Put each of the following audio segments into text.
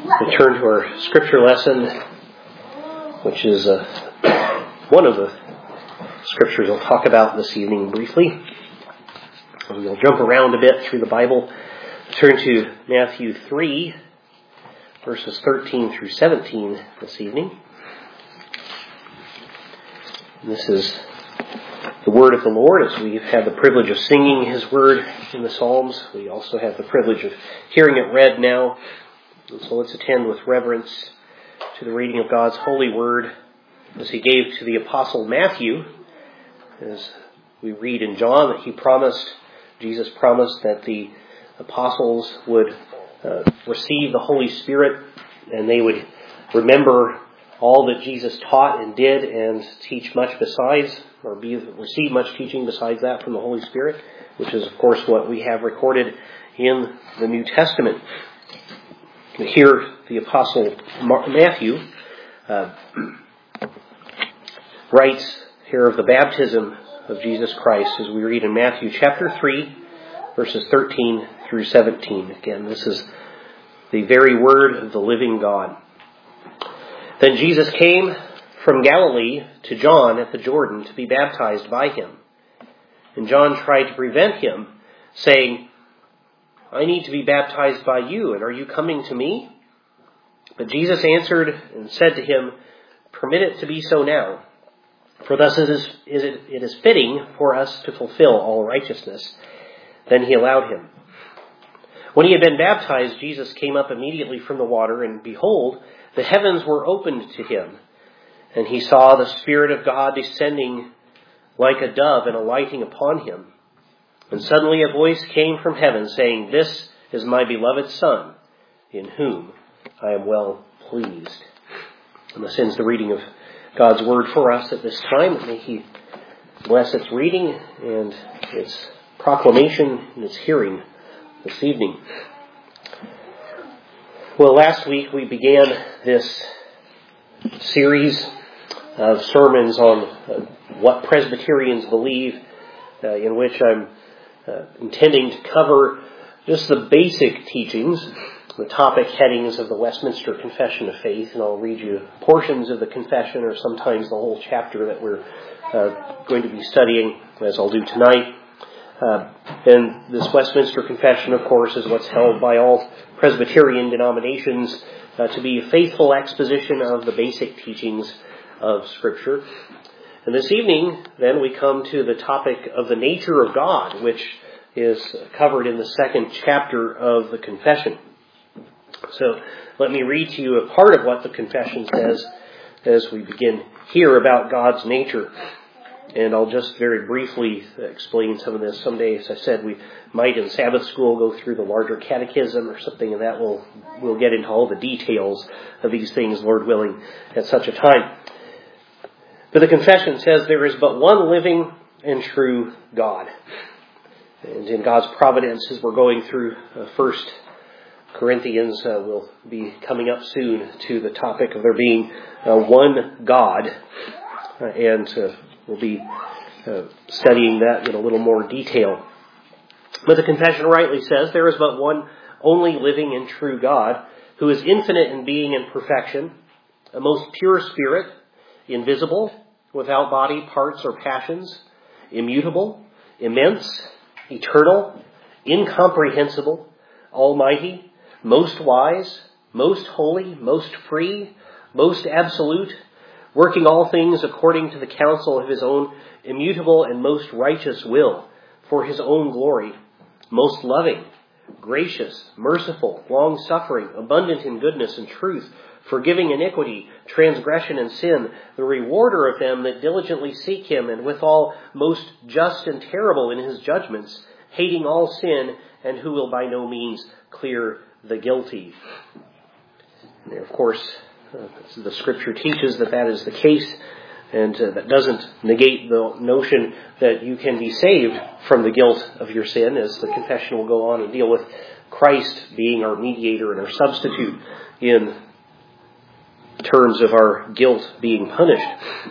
We turn to our scripture lesson, which is one of the scriptures I'll talk about this evening briefly. We'll jump around a bit through the Bible. Turn to Matthew 3, verses 13 through 17 this evening. And this is the word of the Lord, as we've had the privilege of singing His word in the Psalms. We also have the privilege of hearing it read now. And so let's attend with reverence to the reading of God's holy word as He gave to the Apostle Matthew. As we read in John that Jesus promised that the apostles would receive the Holy Spirit and they would remember all that Jesus taught and did and teach much besides, or receive much teaching besides that from the Holy Spirit, which is of course what we have recorded in the New Testament. Here the Apostle Matthew writes here of the baptism of Jesus Christ as we read in Matthew chapter 3, verses 13 through 17. Again, this is the very word of the living God. Then Jesus came from Galilee to John at the Jordan to be baptized by him. And John tried to prevent him, saying, "I need to be baptized by you, and are you coming to me?" But Jesus answered and said to him, "Permit it to be so now, for thus it is fitting for us to fulfill all righteousness." Then he allowed him. When he had been baptized, Jesus came up immediately from the water, and behold, the heavens were opened to him. And he saw the Spirit of God descending like a dove and alighting upon him. And suddenly a voice came from heaven saying, "This is my beloved Son, in whom I am well pleased." And this ends the reading of God's word for us at this time. May He bless its reading and its proclamation and its hearing this evening. Well, last week we began this series of sermons on what Presbyterians believe, in which I'm intending to cover just the basic teachings, the topic headings of the Westminster Confession of Faith, and I'll read you portions of the confession or sometimes the whole chapter that we're going to be studying, as I'll do tonight. And this Westminster Confession, of course, is what's held by all Presbyterian denominations to be a faithful exposition of the basic teachings of Scripture. And this evening, then, we come to the topic of the nature of God, which is covered in the second chapter of the confession. So let me read to you a part of what the confession says as we begin here about God's nature. And I'll just very briefly explain some of this. Someday, as I said, we might in Sabbath school go through the larger catechism or something, and that we'll get into all the details of these things, Lord willing, at such a time. But the confession says there is but one living and true God. And in God's providence, as we're going through 1 Corinthians, we'll be coming up soon to the topic of there being one God. And we'll be studying that in a little more detail. But the confession rightly says there is but one only living and true God, who is infinite in being and perfection, a most pure spirit, invisible, without body, parts, or passions, immutable, immense, eternal, incomprehensible, almighty, most wise, most holy, most free, most absolute, working all things according to the counsel of His own immutable and most righteous will, for His own glory, most loving, gracious, merciful, long-suffering, abundant in goodness and truth, forgiving iniquity, transgression, and sin, the rewarder of them that diligently seek Him, and withal most just and terrible in His judgments, hating all sin, and who will by no means clear the guilty. And of course, the Scripture teaches that is the case, and that doesn't negate the notion that you can be saved from the guilt of your sin, as the confession will go on and deal with Christ being our mediator and our substitute in terms of our guilt being punished.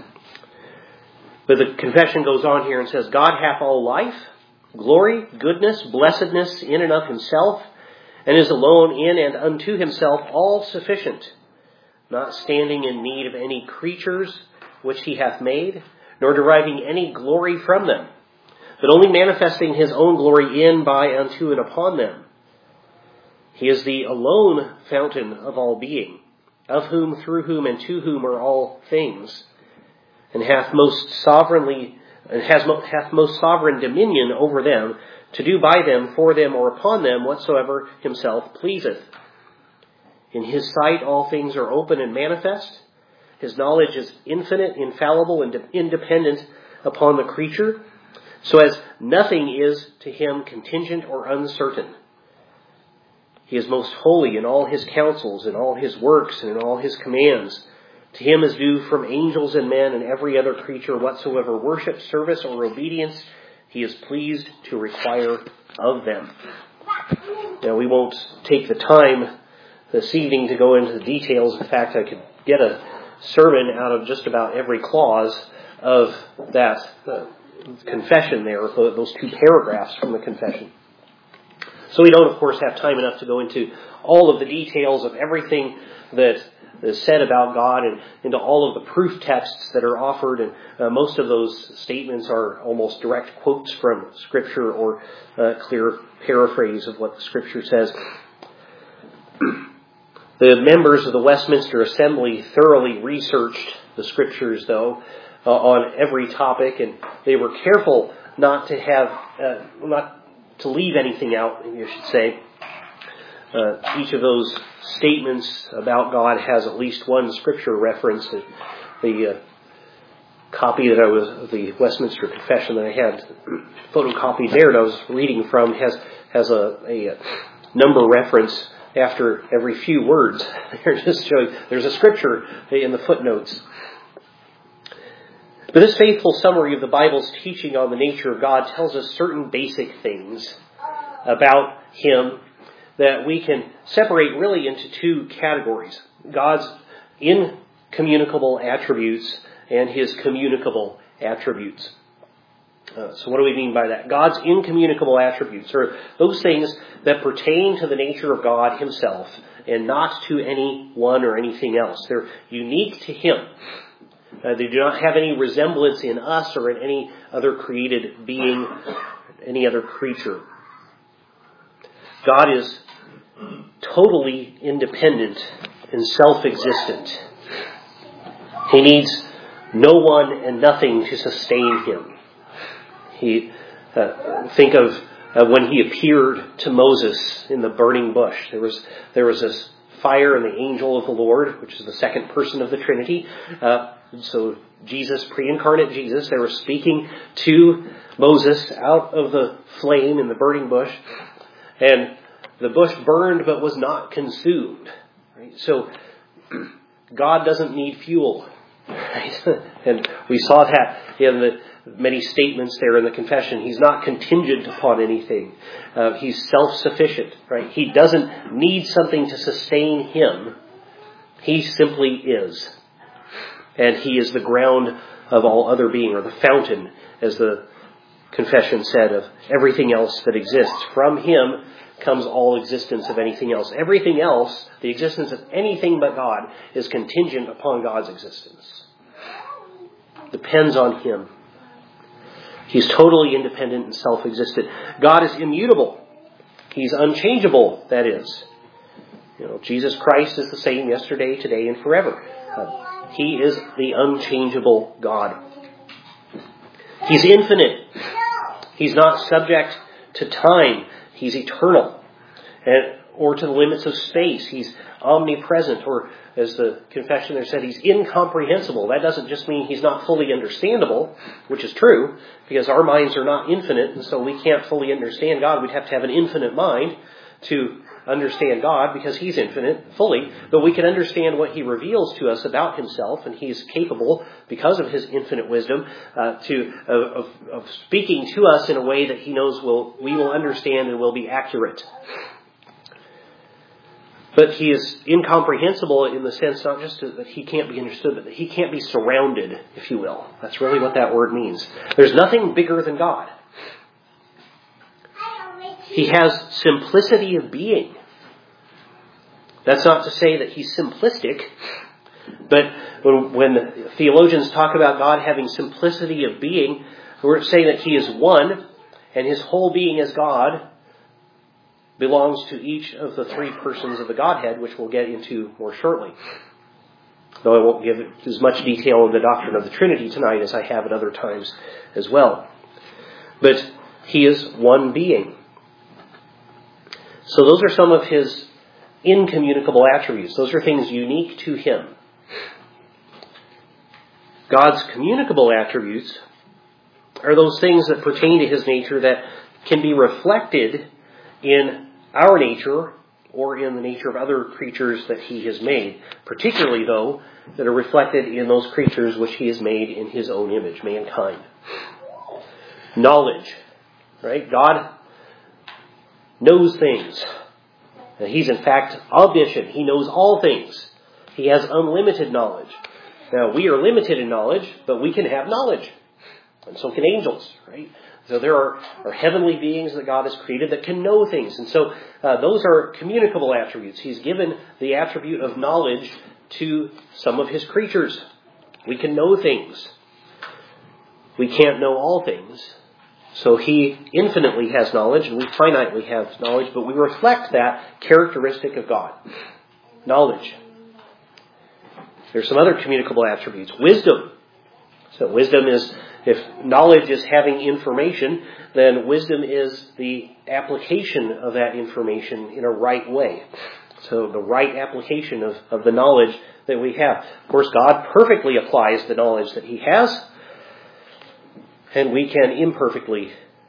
But the confession goes on here and says, God hath all life, glory, goodness, blessedness in and of Himself, and is alone in and unto himself all sufficient, not standing in need of any creatures which he hath made, nor deriving any glory from them, but only manifesting his own glory in, by, unto, and upon them. He is the alone fountain of all being, of whom, through whom, and to whom are all things, and hath most sovereign dominion over them, to do by them, for them, or upon them, whatsoever himself pleaseth. In his sight all things are open and manifest. His knowledge is infinite, infallible, and independent upon the creature, so as nothing is to him contingent or uncertain. He is most holy in all his counsels, in all his works, and in all his commands. To him is due from angels and men and every other creature whatsoever worship, service, or obedience he is pleased to require of them. Now, we won't take the time this evening to go into the details. In fact, I could get a sermon out of just about every clause of that confession there, those two paragraphs from the confession. So we don't, of course, have time enough to go into all of the details of everything that is said about God and into all of the proof texts that are offered. And most of those statements are almost direct quotes from Scripture or clear paraphrase of what the Scripture says. The members of the Westminster Assembly thoroughly researched the Scriptures, though, on every topic, and they were careful not to leave anything out, you should say. Each of those statements about God has at least one Scripture reference. The copy of the Westminster Confession that I had photocopied there that I was reading from has a number reference after every few words. They're just showing there's a Scripture in the footnotes. But this faithful summary of the Bible's teaching on the nature of God tells us certain basic things about Him that we can separate really into two categories: God's incommunicable attributes and His communicable attributes. So what do we mean by that? God's incommunicable attributes are those things that pertain to the nature of God Himself and not to anyone or anything else. They're unique to Him. They do not have any resemblance in us or in any other created being, any other creature. God is totally independent and self-existent. He needs no one and nothing to sustain Him. Think of when He appeared to Moses in the burning bush. There was this fire and the angel of the Lord, which is the second person of the Trinity. So Jesus, pre-incarnate Jesus, they were speaking to Moses out of the flame in the burning bush. And the bush burned but was not consumed. Right? So God doesn't need fuel. Right? And we saw that in the many statements there in the confession. He's not contingent upon anything. He's self-sufficient. Right? He doesn't need something to sustain Him. He simply is. And He is the ground of all other being, or the fountain, as the confession said, of everything else that exists. From Him comes all existence of anything else. Everything else, the existence of anything but God, is contingent upon God's existence. Depends on Him. He's totally independent and self-existent. God is immutable. He's unchangeable, that is. Jesus Christ is the same yesterday, today, and forever. He is the unchangeable God. He's infinite. He's not subject to time. He's eternal. Or to the limits of space. He's omnipresent. Or, as the confession there said, He's incomprehensible. That doesn't just mean He's not fully understandable, which is true, because our minds are not infinite, and so we can't fully understand God. We'd have to have an infinite mind to understand God, because He's infinite fully, but we can understand what He reveals to us about Himself, and He's capable, because of His infinite wisdom, of speaking to us in a way that He knows we will understand and will be accurate. But He is incomprehensible in the sense not just that He can't be understood, but that He can't be surrounded, if you will. That's really what that word means. There's nothing bigger than God. He has simplicity of being. That's not to say that he's simplistic, but when theologians talk about God having simplicity of being, we're saying that he is one, and his whole being as God belongs to each of the three persons of the Godhead, which we'll get into more shortly. Though I won't give as much detail on the doctrine of the Trinity tonight as I have at other times as well. But he is one being. So those are some of his incommunicable attributes. Those are things unique to him. God's communicable attributes are those things that pertain to his nature that can be reflected in our nature or in the nature of other creatures that he has made. Particularly, though, that are reflected in those creatures which he has made in his own image, mankind. Knowledge. Right? God knows things. And he's in fact omniscient. He knows all things. He has unlimited knowledge. Now, we are limited in knowledge, but we can have knowledge. And so can angels, right? So there are heavenly beings that God has created that can know things. And so those are communicable attributes. He's given the attribute of knowledge to some of his creatures. We can know things. We can't know all things. So he infinitely has knowledge and we finitely have knowledge, but we reflect that characteristic of God. Knowledge. There's some other communicable attributes. Wisdom. So wisdom is, if knowledge is having information, then wisdom is the application of that information in a right way. So the right application of the knowledge that we have. Of course, God perfectly applies the knowledge that he has, and we can imperfectly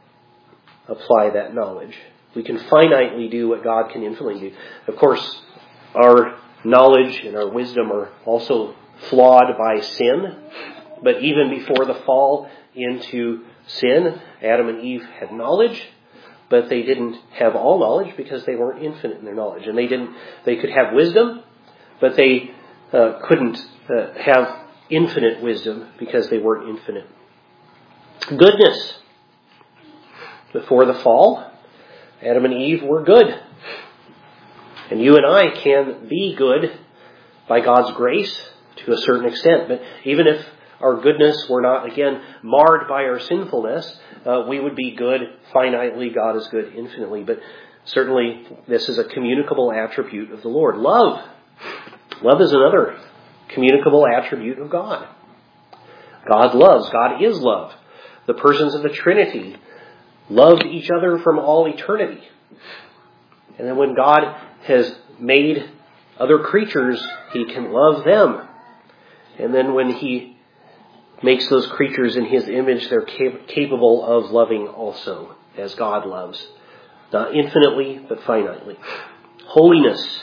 apply that knowledge. We can finitely do what God can infinitely do. Of course, our knowledge and our wisdom are also flawed by sin. But even before the fall into sin, Adam and Eve had knowledge, but they didn't have all knowledge because they weren't infinite in their knowledge. And they could have wisdom, but they couldn't have infinite wisdom because they weren't infinite. Goodness. Before the fall, Adam and Eve were good. And you and I can be good by God's grace to a certain extent. But even if our goodness were not, again, marred by our sinfulness, we would be good finitely. God is good infinitely. But certainly this is a communicable attribute of the Lord. Love. Love is another communicable attribute of God. God loves. God is love. The persons of the Trinity loved each other from all eternity. And then when God has made other creatures, he can love them. And then when he makes those creatures in his image, they're capable of loving also, as God loves. Not infinitely, but finitely. Holiness.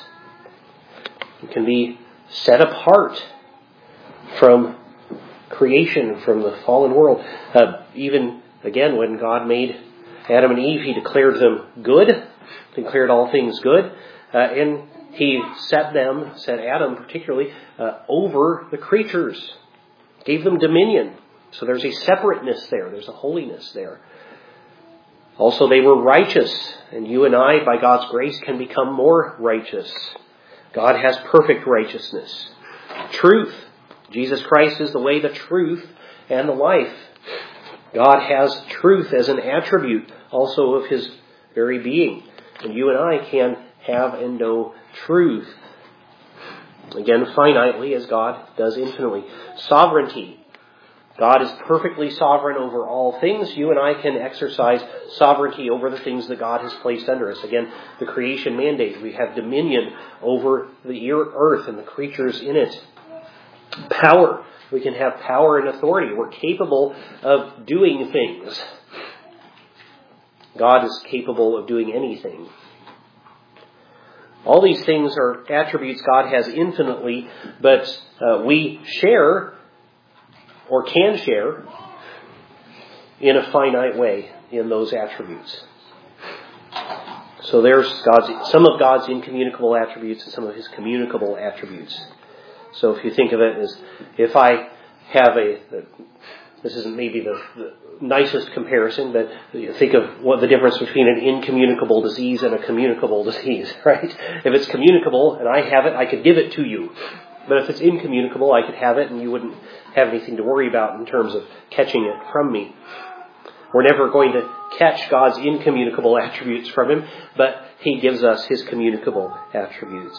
It can be set apart from creation, from the fallen world. Even, again, when God made Adam and Eve, he declared them good, declared all things good, and he set Adam particularly, over the creatures, gave them dominion. So there's a separateness there, there's a holiness there. Also, they were righteous, and you and I, by God's grace, can become more righteous. God has perfect righteousness. Truth. Jesus Christ is the way, the truth, and the life. God has truth as an attribute also of his very being. And you and I can have and know truth. Again, finitely, as God does infinitely. Sovereignty. God is perfectly sovereign over all things. You and I can exercise sovereignty over the things that God has placed under us. Again, the creation mandate. We have dominion over the earth and the creatures in it. Power. We can have power and authority. We're capable of doing things. God is capable of doing anything. All these things are attributes God has infinitely, but we share or can share in a finite way in those attributes. So there's some of God's incommunicable attributes and some of his communicable attributes. So if you think of it as, if I have this isn't maybe nicest comparison, but you think of what the difference between an incommunicable disease and a communicable disease, right? If it's communicable and I have it, I could give it to you. But if it's incommunicable, I could have it and you wouldn't have anything to worry about in terms of catching it from me. We're never going to catch God's incommunicable attributes from Him, but He gives us His communicable attributes.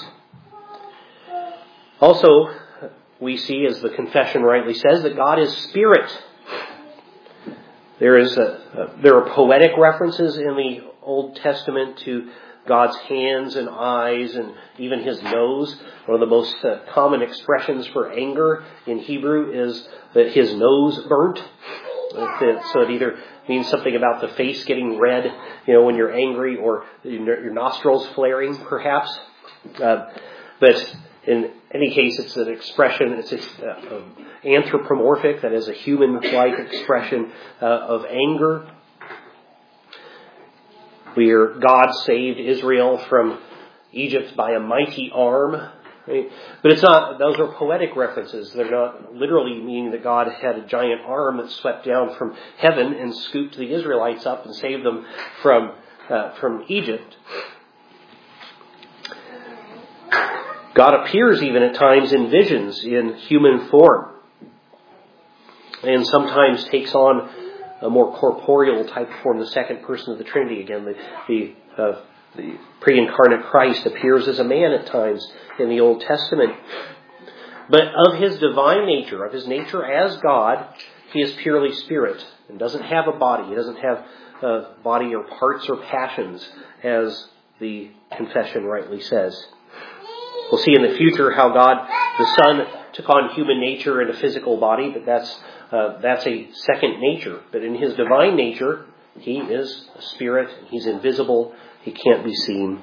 Also, we see, as the confession rightly says, that God is Spirit. There are poetic references in the Old Testament to God's hands and eyes and even His nose. One of the most common expressions for anger in Hebrew is that His nose burnt. So it either means something about the face getting red, when you're angry, or your nostrils flaring, perhaps. But in any case, it's an expression, it's anthropomorphic, that is a human-like expression of anger. Where God saved Israel from Egypt by a mighty arm. Right? But it's not, those are poetic references. They're not literally meaning that God had a giant arm that swept down from heaven and scooped the Israelites up and saved them from Egypt. God appears even at times in visions in human form, and sometimes takes on a more corporeal type form, the second person of the Trinity. Again, the pre-incarnate Christ appears as a man at times in the Old Testament. But of His divine nature, of His nature as God, He is purely Spirit and doesn't have a body. He doesn't have a body or parts or passions, as the confession rightly says. We'll see in the future how God, the Son, took on human nature in a physical body, but that's a second nature. But in His divine nature, He is a Spirit. He's invisible. He can't be seen.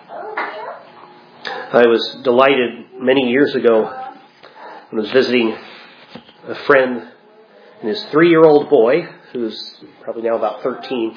I was delighted many years ago when I was visiting a friend and his 3-year-old boy, who's probably now about 13,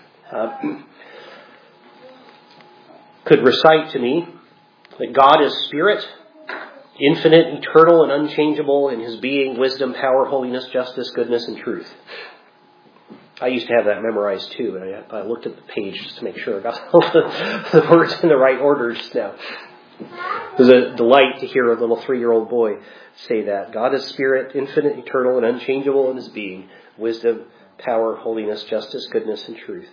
could recite to me that God is Spirit, infinite, eternal, and unchangeable in His being, wisdom, power, holiness, justice, goodness, and truth. I used to have that memorized too, and I looked at the page just to make sure I got all the words in the right order just now. It was a delight to hear a little 3-year-old boy say that. God is Spirit, infinite, eternal, and unchangeable in His being, wisdom, power, holiness, justice, goodness, and truth.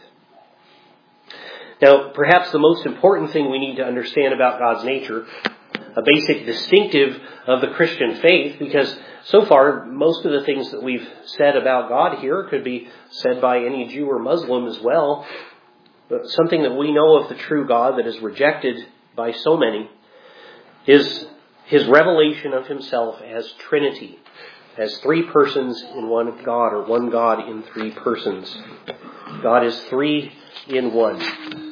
Now, perhaps the most important thing we need to understand about God's nature, a basic distinctive of the Christian faith, because so far most of the things that we've said about God here could be said by any Jew or Muslim as well, but something that we know of the true God that is rejected by so many is His revelation of Himself as Trinity, as 3 persons in one God, or one God in 3 persons. God is 3 in 1.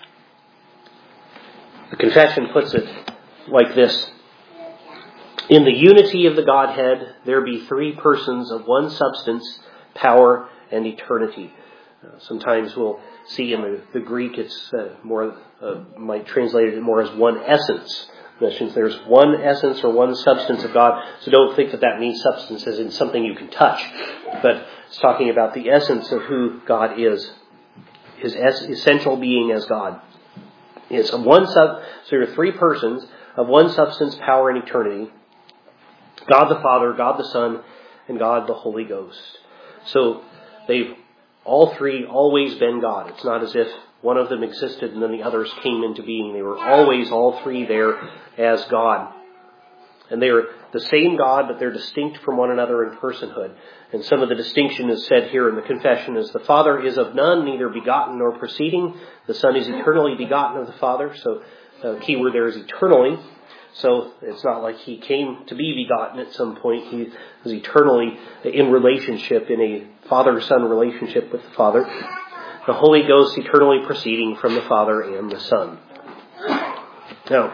The confession puts it like this: in the unity of the Godhead, there be 3 persons of one substance, power, and eternity. Sometimes we'll see in the Greek it's might translate it more as one essence. Since there's one essence or one substance of God, so don't think that means substance as in something you can touch, but it's talking about the essence of who God is, His essential being as God. It's so there are 3 persons of one substance, power, and eternity. God the Father, God the Son, and God the Holy Ghost. So they've all 3 always been God. It's not as if one of them existed and then the others came into being. They were always all 3 there as God. And they are the same God, but they're distinct from one another in personhood. And some of the distinction is said here in the confession is the Father is of none, neither begotten nor proceeding. The Son is eternally begotten of the Father. So the key word there is eternally. So it's not like He came to be begotten at some point. He was eternally in relationship, in a father-son relationship with the Father. The Holy Ghost eternally proceeding from the Father and the Son. Now,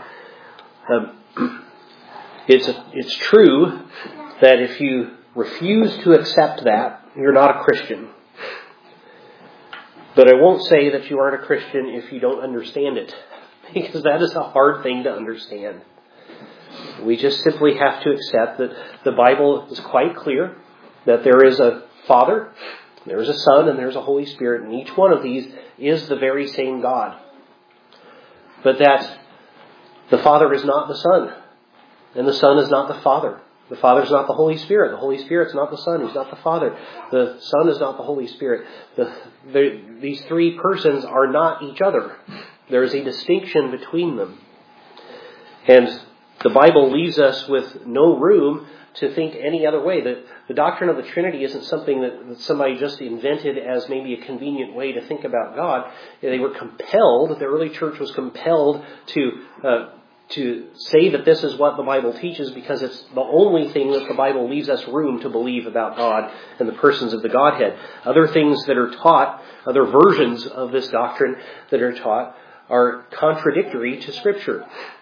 it's true that if you refuse to accept that, you're not a Christian. But I won't say that you aren't a Christian if you don't understand it, because that is a hard thing to understand. We just simply have to accept that the Bible is quite clear that there is a Father There's a Son and there's a Holy Spirit, and each one of these is the very same God. But that the Father is not the Son, and the Son is not the Father. The Father is not the Holy Spirit. The Holy Spirit is not the Son. He's not the Father. The Son is not the Holy Spirit. These three persons are not each other. There is a distinction between them. And the Bible leaves us with no room to think any other way. The doctrine of the Trinity isn't something that somebody just invented as maybe a convenient way to think about God. They were compelled, the early church was compelled to say that this is what the Bible teaches, because it's the only thing that the Bible leaves us room to believe about God and the persons of the Godhead. Other things that are taught, other versions of this doctrine that are taught, are contradictory to Scripture.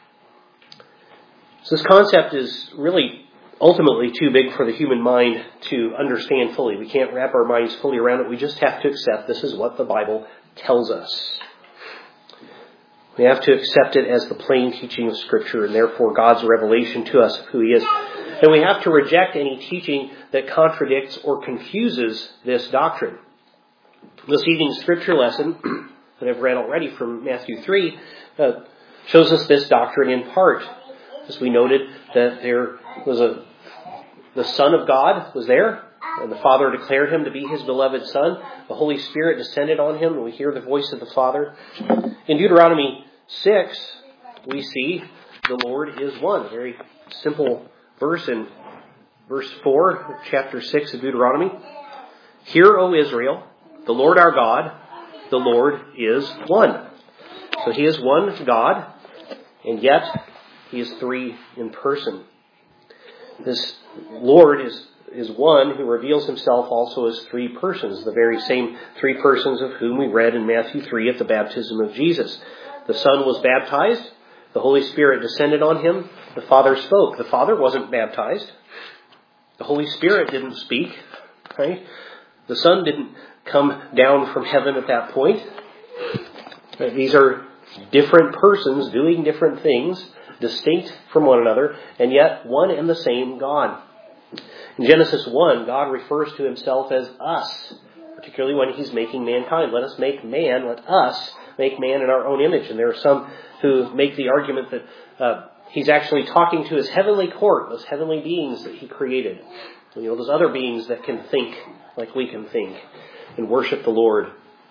So this concept is really ultimately too big for the human mind to understand fully. We can't wrap our minds fully around it. We just have to accept this is what the Bible tells us. We have to accept it as the plain teaching of Scripture, and therefore God's revelation to us of who He is. And we have to reject any teaching that contradicts or confuses this doctrine. This evening's Scripture lesson that I've read already from Matthew 3 shows us this doctrine in part. As we noted, that there was the Son of God was there, and the Father declared Him to be His beloved Son. The Holy Spirit descended on Him, and we hear the voice of the Father. In Deuteronomy 6, we see the Lord is one. A very simple verse in verse 4 of chapter 6 of Deuteronomy. Hear, O Israel, the Lord our God, the Lord is one. So He is one God, and yet He is three in person. This Lord is one who reveals Himself also as three persons, the very same three persons of whom we read in Matthew 3 at the baptism of Jesus. The Son was baptized. The Holy Spirit descended on Him. The Father spoke. The Father wasn't baptized. The Holy Spirit didn't speak. Right? The Son didn't come down from heaven at that point. These are different persons doing different things, distinct from one another, and yet one and the same God. In Genesis 1, God refers to Himself as us, particularly when He's making mankind. Let us make man, let us make man in our own image. And there are some who make the argument that He's actually talking to His heavenly court, those heavenly beings that He created. Those other beings that can think like we can think and worship the Lord.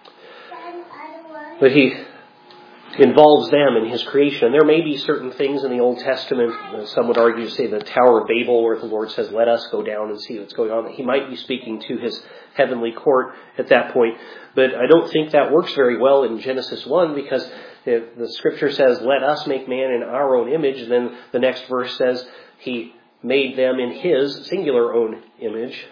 But He involves them in His creation. There may be certain things in the Old Testament, some would argue, say the Tower of Babel, where the Lord says, let us go down and see what's going on. He might be speaking to His heavenly court at that point. But I don't think that works very well in Genesis 1, because if the Scripture says, let us make man in our own image, then the next verse says He made them in His singular own image.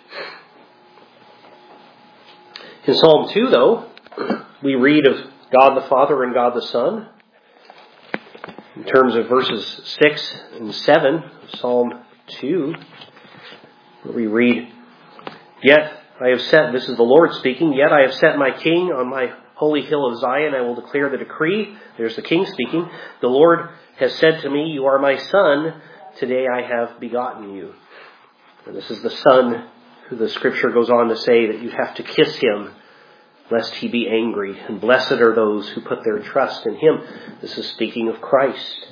In Psalm 2, though, we read of God the Father and God the Son. In terms of verses 6 and 7, Psalm 2, we read, Yet I have set, this is the Lord speaking, Yet I have set my King on my holy hill of Zion. I will declare the decree. There's the King speaking. The Lord has said to me, You are my Son. Today I have begotten you. And this is the Son who the Scripture goes on to say that you have to kiss Him, lest He be angry. And blessed are those who put their trust in Him. This is speaking of Christ.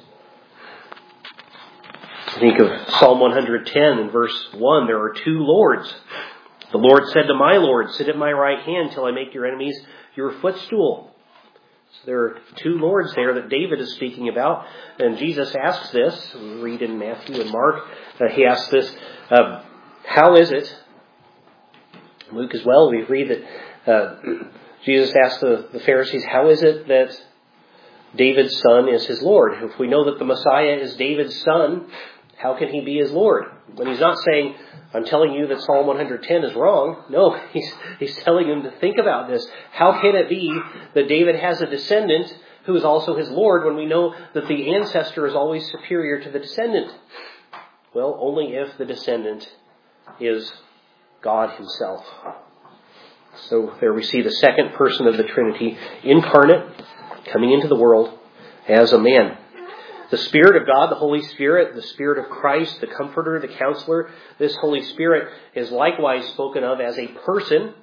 Think of Psalm 110 in verse 1. There are two Lords. The Lord said to my Lord, Sit at my right hand till I make your enemies your footstool. So there are two Lords there that David is speaking about. And Jesus asks this. We read in Matthew and Mark. He asks this, how is it? Luke as well, we read that Jesus asked the Pharisees, how is it that David's son is his Lord? If we know that the Messiah is David's son, how can He be his Lord? When He's not saying, I'm telling you that Psalm 110 is wrong. No, he's telling them to think about this. How can it be that David has a descendant who is also his Lord when we know that the ancestor is always superior to the descendant? Well, only if the descendant is God Himself. So there we see the second person of the Trinity, incarnate, coming into the world as a man. The Spirit of God, the Holy Spirit, the Spirit of Christ, the Comforter, the Counselor, this Holy Spirit is likewise spoken of as a person.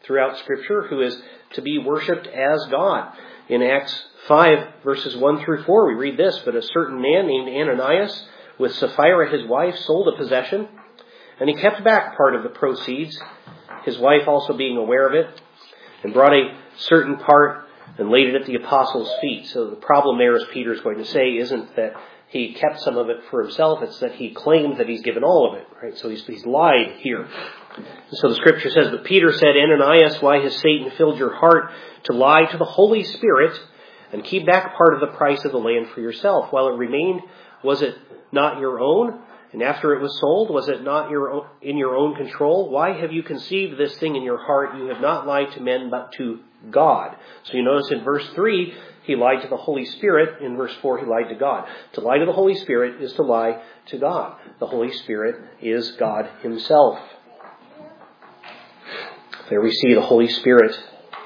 throughout Scripture who is to be worshipped as God. In Acts 5, verses 1 through 4, we read this, "But a certain man named Ananias, with Sapphira his wife, sold a possession, and he kept back part of the proceeds, his wife also being aware of it, and brought a certain part and laid it at the apostles' feet." So the problem there, as Peter's going to say, isn't that he kept some of it for himself, it's that he claimed that he's given all of it, right? So he's lied here. And so the Scripture says, "But Peter said, Ananias, why has Satan filled your heart to lie to the Holy Spirit and keep back part of the price of the land for yourself? While it remained, was it not your own? And after it was sold, was it not in your own control? Why have you conceived this thing in your heart? You have not lied to men, but to God." So you notice in verse 3, he lied to the Holy Spirit. In verse 4, he lied to God. To lie to the Holy Spirit is to lie to God. The Holy Spirit is God himself. There we see the Holy Spirit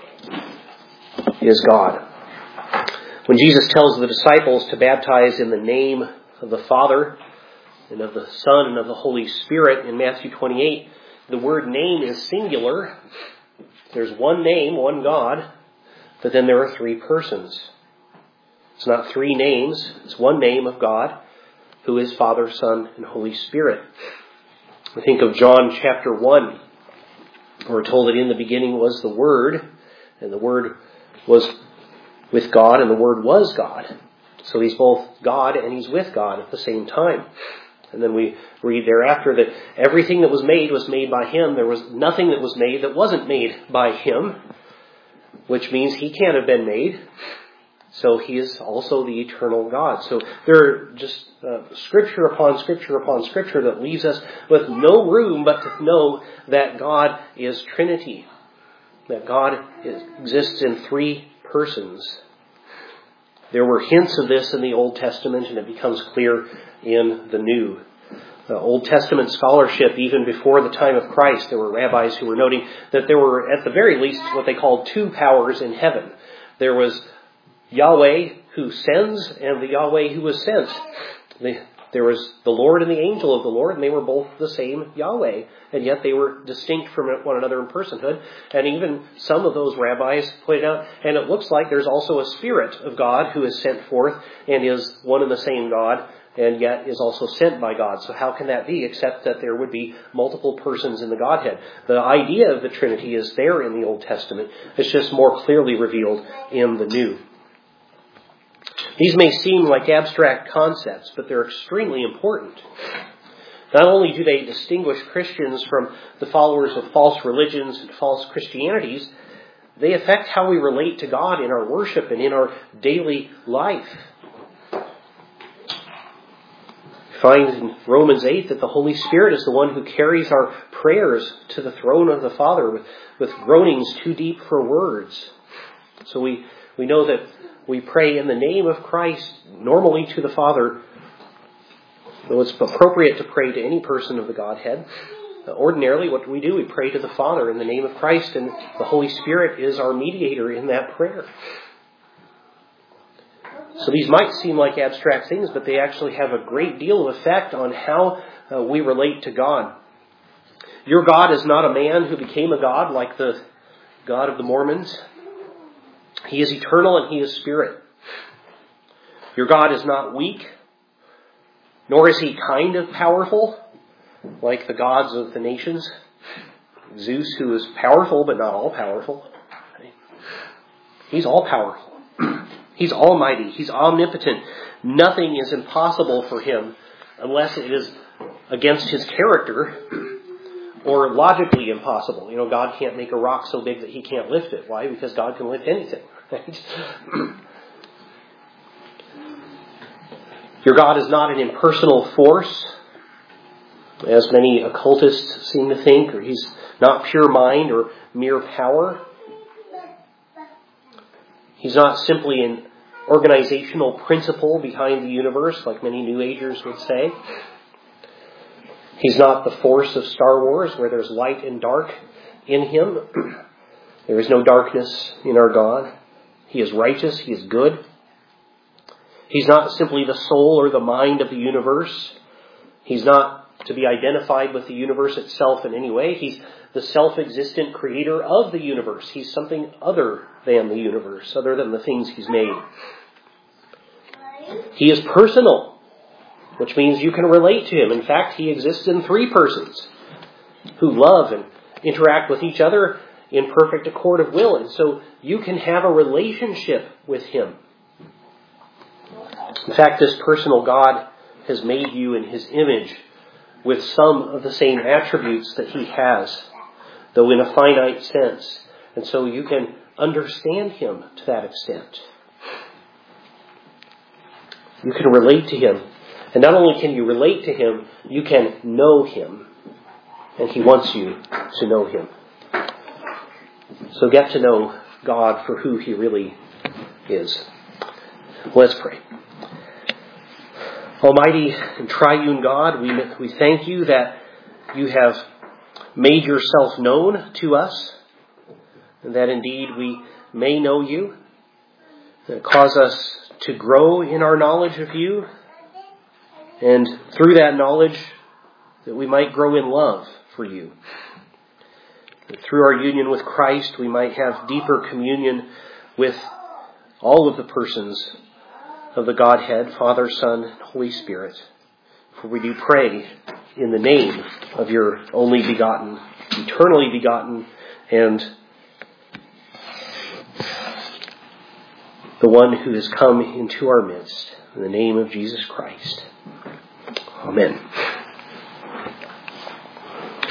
is God. When Jesus tells the disciples to baptize in the name of the Father and of the Son and of the Holy Spirit in Matthew 28, the word name is singular. There's one name, one God, but then there are three persons. It's not three names, it's one name of God, who is Father, Son, and Holy Spirit. We think of John chapter 1. We're told that in the beginning was the Word, and the Word was with God, and the Word was God. So he's both God and he's with God at the same time. And then we read thereafter that everything that was made by him. There was nothing that was made that wasn't made by him, which means he can't have been made. So he is also the eternal God. So there are just scripture upon scripture upon scripture that leaves us with no room but to know that God is Trinity. That God exists in three persons. There were hints of this in the Old Testament, and it becomes clear in the New. Old Testament scholarship, even before the time of Christ, there were rabbis who were noting that there were, at the very least, what they called two powers in heaven. There was Yahweh who sends and the Yahweh who was sent. There was the Lord and the angel of the Lord, and they were both the same Yahweh, and yet they were distinct from one another in personhood. And even some of those rabbis pointed out, and it looks like there's also a Spirit of God who is sent forth and is one and the same God, and yet is also sent by God. So how can that be, except that there would be multiple persons in the Godhead? The idea of the Trinity is there in the Old Testament. It's just more clearly revealed in the New. These may seem like abstract concepts, but they're extremely important. Not only do they distinguish Christians from the followers of false religions and false Christianities, they affect how we relate to God in our worship and in our daily life. We find in Romans 8 that the Holy Spirit is the one who carries our prayers to the throne of the Father with groanings too deep for words. So we know that we pray in the name of Christ, normally to the Father, though it's appropriate to pray to any person of the Godhead. Ordinarily, what do? We pray to the Father in the name of Christ, and the Holy Spirit is our mediator in that prayer. So these might seem like abstract things, but they actually have a great deal of effect on how we relate to God. Your God is not a man who became a god like the God of the Mormons. He is eternal and he is spirit. Your God is not weak, nor is he kind of powerful like the gods of the nations. Zeus, who is powerful but not all powerful. He's all powerful. He's almighty. He's omnipotent. Nothing is impossible for him unless it is against his character or logically impossible. God can't make a rock so big that he can't lift it. Why? Because God can lift anything. Right? Your God is not an impersonal force, as many occultists seem to think, or he's not pure mind or mere power. He's not simply an organizational principle behind the universe, like many New Agers would say. He's not the force of Star Wars, where there's light and dark in him. There is no darkness in our God. He is righteous. He is good. He's not simply the soul or the mind of the universe. He's not to be identified with the universe itself in any way. He's the self-existent creator of the universe. He's something other than the universe, other than the things he's made. He is personal, which means you can relate to him. In fact, he exists in three persons who love and interact with each other in perfect accord of will. And so you can have a relationship with him. In fact, this personal God has made you in his image with some of the same attributes that he has, though in a finite sense. And so you can understand him to that extent. You can relate to him. And not only can you relate to him, you can know him. And he wants you to know him. So get to know God for who he really is. Let's pray. Almighty and triune God, we thank you that you have made yourself known to us, and that indeed we may know you, and cause us to grow in our knowledge of you, and through that knowledge that we might grow in love for you. That through our union with Christ, we might have deeper communion with all of the persons of the Godhead, Father, Son, and Holy Spirit. For we do pray in the name of your only begotten, eternally begotten, and the one who has come into our midst, in the name of Jesus Christ. Amen.